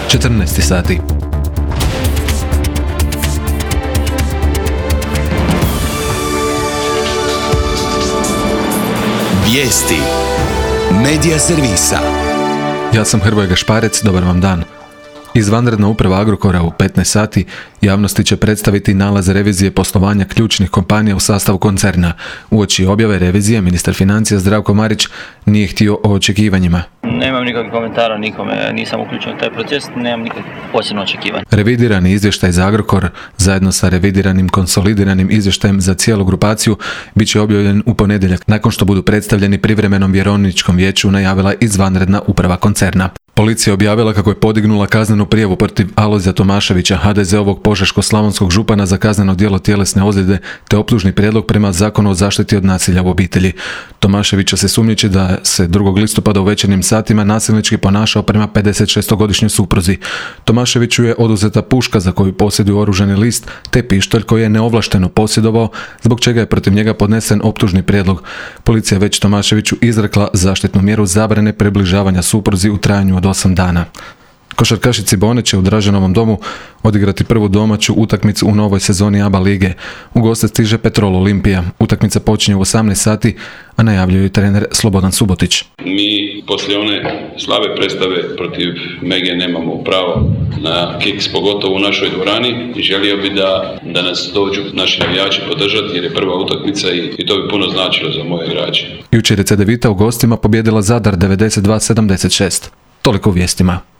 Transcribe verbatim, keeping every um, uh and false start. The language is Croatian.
četrnaest sati. Vijesti Medija servisa. Ja sam Hrvoje Gašparec, dobar vam dan. Izvanredna uprava Agrokora u petnaest sati javnosti će predstaviti nalaz revizije poslovanja ključnih kompanija u sastavu koncerna. Uoči objave revizije, ministar financija Zdravko Marić nije htio o očekivanjima. Nemam nikakvih komentara nikome, nisam uključen u taj proces, nemam nikakvih posebno očekivanja. Revidirani izvještaj za Agrokor, zajedno sa revidiranim konsolidiranim izvještajem za cijelu grupaciju, bit će objavljen u ponedjeljak, nakon što budu predstavljeni privremenom vjerovničkom vijeću, najavila izvanredna uprava koncerna. Policija je objavila kako je podignula kaznenu prijavu protiv Alojzija Tomaševića, ha de zeovog požeško-slavonskog župana, za kazneno djelo tjelesne ozljede te optužni prijedlog prema Zakonu o zaštiti od nasilja u obitelji. Tomaševića se sumnjiči da se drugog listopada u večernjim satima nasilnički ponašao prema pedesetšestogodišnjoj supruzi. Tomaševiću je oduzeta puška za koju posjeduje oružani list te pištolj koji je neovlašteno posjedovao, zbog čega je protiv njega podnesen optužni prijedlog. Policija je već Tomaševiću izrekla zaštitnu mjeru zabrane približavanja supruzi u trajanju od osam dana. Košarkaši Cibone će u Draženovom domu odigrati prvu domaću utakmicu u novoj sezoni A B A lige. U goste stiže Petrol Olimpija. Utakmica počinje u osamnaest sati, a najavljuje ju trener Slobodan Subotić. Mi poslije one slabe predstave protiv Mege nemamo pravo na kiks, pogotovo u našoj dvorani, i želio bi da, da nas dođu naši navijači podržati jer je prva utakmica i, i to bi puno značilo za moje igrače. Jučer je Cedevita u gostima pobijedila Zadar devedeset dva sedamdeset šest. Toliko u vijestima.